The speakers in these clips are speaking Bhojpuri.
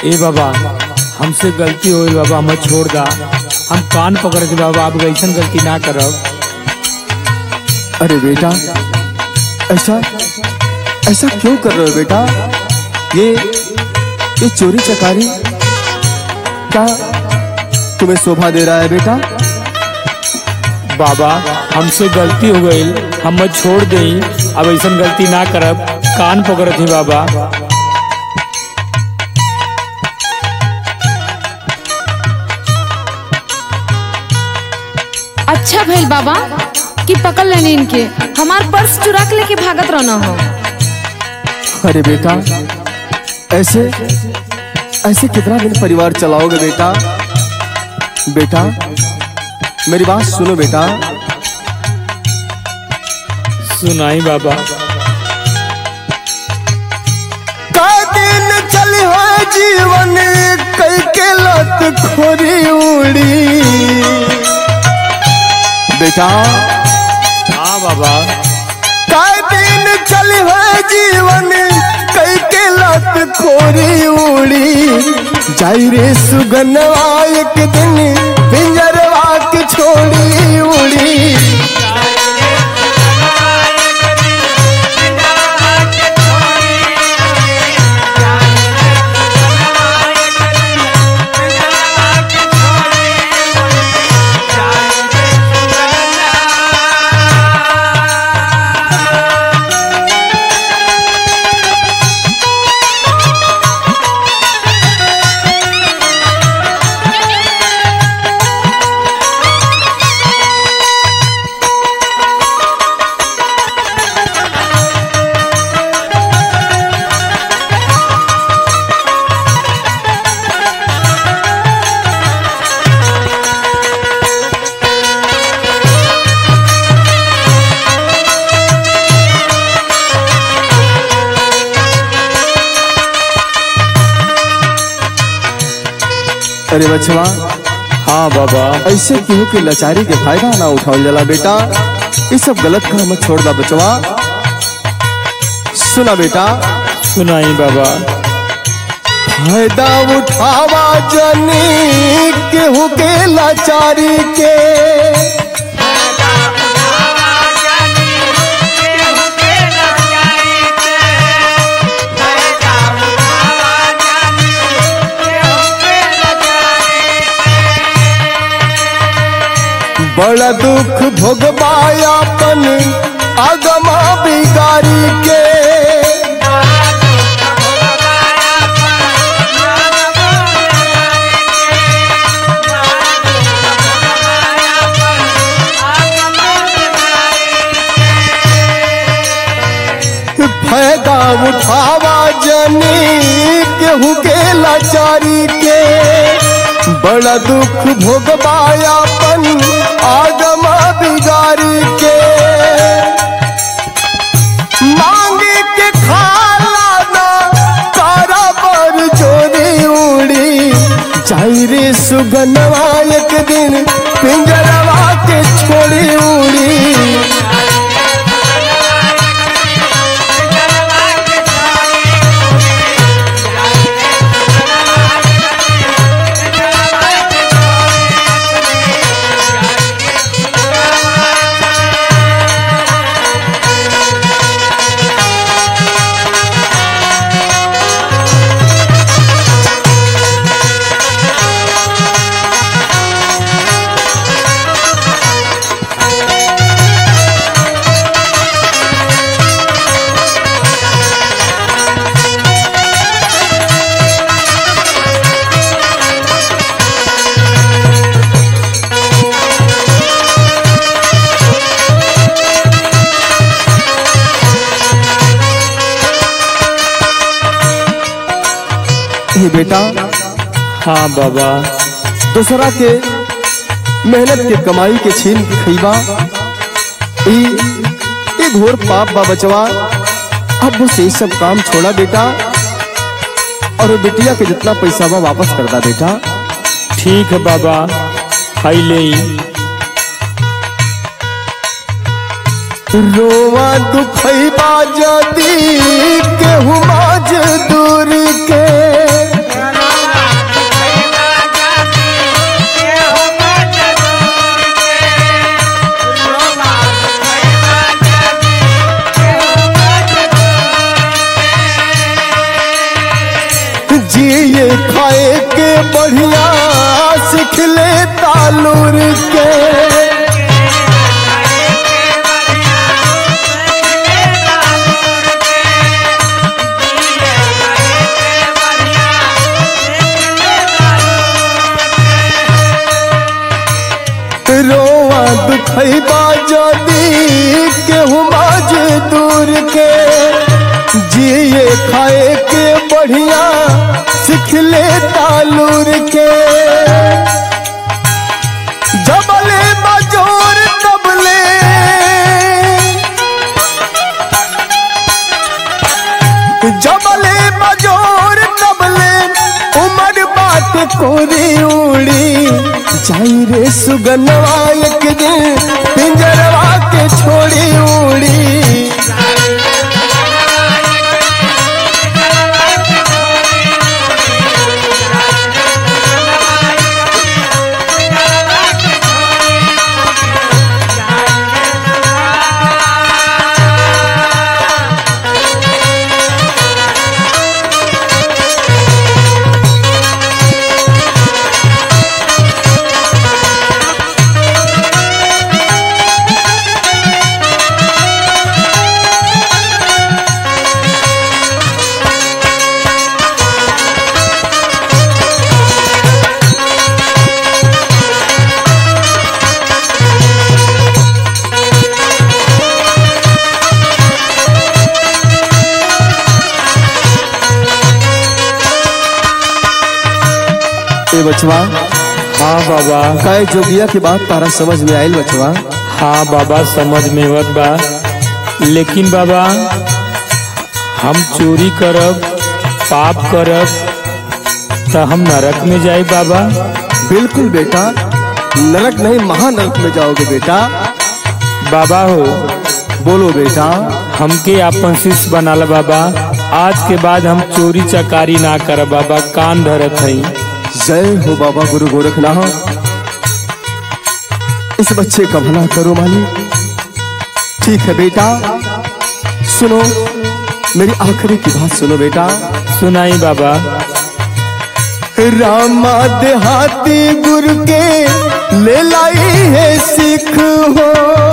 ए बाबा हमसे गलती हो गई बाबा, हमें छोड़ दा। हम कान पकड़ के बाबा आप ऐसा गलती ना करब। अरे बेटा ऐसा ऐसा क्यों कर रहे हो बेटा? ये चोरी चकारी क्या तुम्हें शोभा दे रहा है बेटा? बाबा हमसे गलती हो गई, हमें छोड़ दे, अब ऐसा गलती ना करब। कान पकड़त ही बाबा। अच्छा भइल बाबा कि पकड़ लेने इनके, हमार पर्स चुरा के लेके भागत रहना हो। अरे बेटा ऐसे ऐसे कितना दिन परिवार चलाओगे बेटा? बेटा मेरी बात सुनो बेटा। सुनाई बाबा। दिन चली हो जीवन कई के लत खोरी उड़ी बेटा। हाँ बाबा। दिन चली हो जीवन कई के लत खोरी उड़ी जाई रे सुगनवा एक दिन पिंजरवा के छोड़ी उड़ी। अरे बचवा। हाँ बाबा। ऐसे केहू के लाचारी के फायदा ना उठाओ जला बेटा। ये सब गलत काम मत छोड़ दा बचवा। सुना बेटा। सुनाई बाबा। फायदा उठावा जनी केहू के लाचारी के। बड़ा दुख भोगवायापन आगमा बिगारी के। फायदा उठावा जनी केहू के लाचारी के। बड़ा दुख भोगवायापन आगमा बिगारी के। मांगे के खाला ना तारा पर चोरी उड़ी जाई रे सुगनवा एक दिन पिंजरवा के छोड़ी उड़ी। बेटा। हाँ बाबा। दूसरा के मेहनत के कमाई के छीन के खइबा ई घोर पाप बा बचवा। अब से सब काम छोड़ा बेटा और बिटिया के जितना पैसा बा वापस कर दा बेटा। ठीक है बाबा। खाई ले। रोवा दुखइबा जदी केहू मजदूर के। के बढ़िया सीख ले तालुर के। रोआ दुखैबा जदी केहू मजदूर के, जिए खाए के बढ़िया सीख ले तालुर के। जबले बजोर तबले जबले बजोर तबले उमर बात कोरी उड़ी। जाई रे सुगनवा एक दिन पिंजरवा के छोड़ी उड़ी। बचवा। हाँ बाबा। काय जोगिया की बात तारा समझ में आयल बचवा? हाँ बाबा समझ में आवत बा, लेकिन बाबा हम चोरी करब पाप करब तो हम नरक में जाए बाबा? बिल्कुल बेटा, नरक नहीं महानरक में जाओगे बेटा। बाबा हो बोलो बेटा। हमके अपन शिष्य बनाला बाबा, आज के बाद हम चोरी चकारी ना करब बाबा, कान धरत हई। जय हो बाबा गुरु गोरखनाथ। इस बच्चे का भला करो मालिक। ठीक है बेटा, सुनो मेरी आखिरी की बात सुनो बेटा। सुनाई बाबा। रामा देहाती गुरु के ले लाई है सीख हो।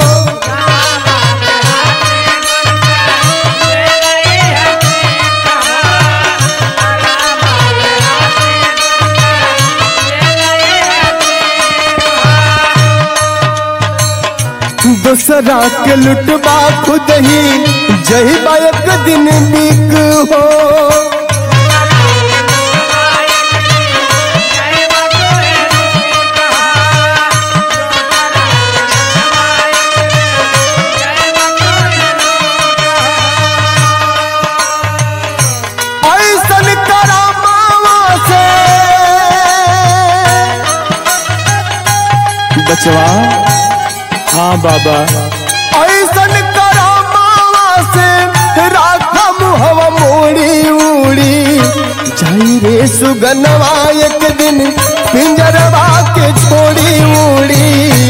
दूसरा के लुटबा खुद ही जही बायक दिन बिक हो। ऐसन करामावा से बचवा। हाँ बाबा। ऐसन करामावा से राखा मुहवा मोड़ी उड़ी। जाई रे सुगनवा एक दिन पिंजरवा के छोड़ी उड़ी।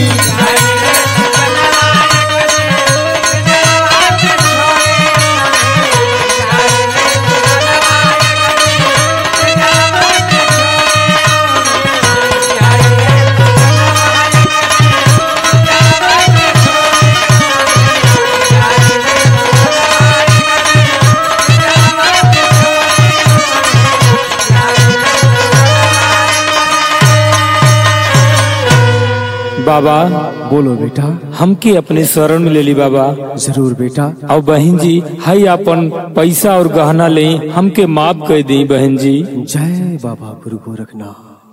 बाबा बोलो बेटा। हमके अपने शरण में ले ली बाबा। जरूर बेटा। और बहन जी हाई अपन पैसा और गहना ले हमके माफ कर दी बहन जी। जय बाबा गुरु गोरखनाथ।